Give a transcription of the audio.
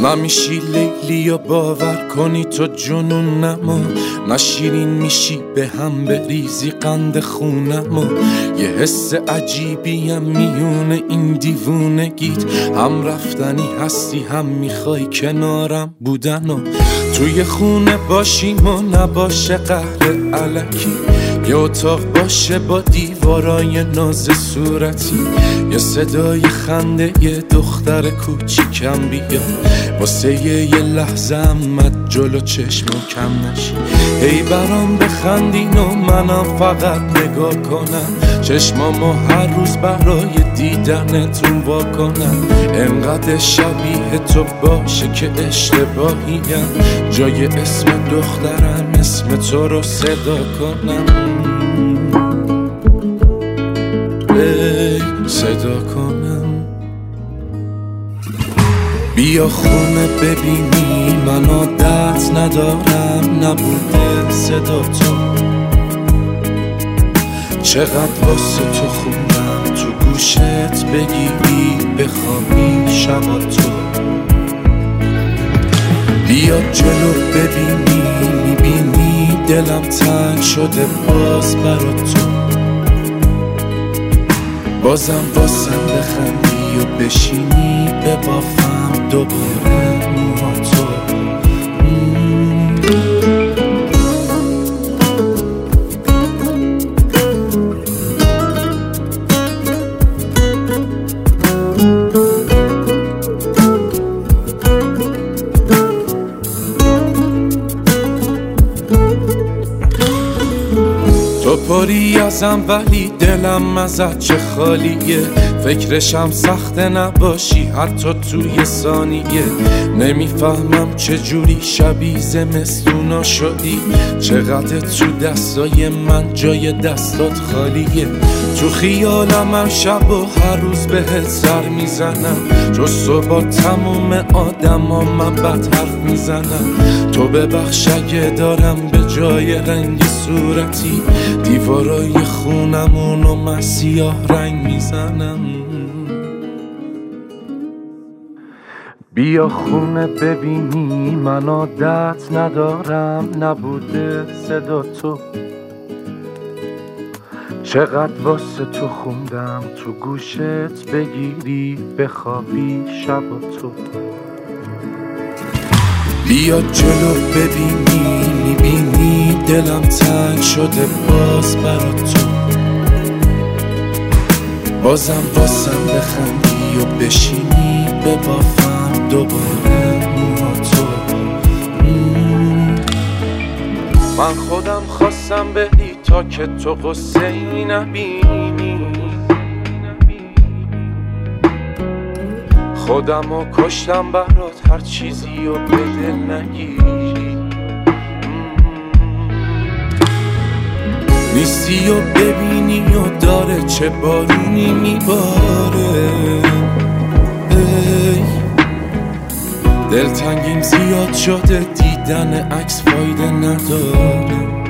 نمیشی لیلی یا باور کنی تو جنونمو، نشیرین میشی به هم بریزی قند خونمو. یه حس عجیبیم میونه این دیوونگیت، هم رفتنی هستی هم میخوای کنارم بودنو. توی خونه باشیم و نباشه قهر الکی، یه اتاق باشه با دیوارای ناز صورتی، یه صدای خنده یه دختر کوچیکم بیا، واسه یه لحظه امت جلو چشمو کم نشی. هی برام بخندین و منم فقط نگاه کنم، چشمامو هر روز برای دیدنتون وا کنم. انقدر شبیه تو باشه که اشتباهیم، جای اسم دخترم اسم تو رو صدا کنم. ای صدا کنم. بیا خونه ببینی من عادت ندارم نبوده صدا تو، چقدر واسه تو خوندم تو گوشت بگیری بخوابی شبا تو. بیا جلو ببینی میبینی دلم تنگ شده باز برا تو، بازم واسم بخندی و بشینی ببافم دوباره موها تو. تو پری ازم ولی دلم ازت چه خالیه، فکرشم سخته نباشی حتی توی ثانیه. نمیفهمم چجوری شبیه زمستونا شدی، چقدر تو دستای من جای دستات خالیه. تو خیالم هر شب و هر روز بهت سر میزنم، جز تو با تموم آدما من بد حرف میزنم. تو ببخش اگه دارم به جای رنگ صورتی دیوارای خونمونو من سیاه رنگ میزنم. بیا خونه ببینی من عادت ندارم نبوده صدا تو، چقدر واسه تو خوندم تو گوشت بگیری بخوابی شبا تو. بیا جلو ببینی میبینی دلم تنگ شده باز برا تو، بازم واسم بخندی و بشینی ببافم دوباره موها تو. من خودم خواستم بری تا که تو قصه ای نبینی، خودمو کشتم برات هر چیزی و به دل نگیری. نیستی و ببینی و داره چه بارونی میباره. ای دلتنگیم زیاد شده دیدن عکس فایده نداره.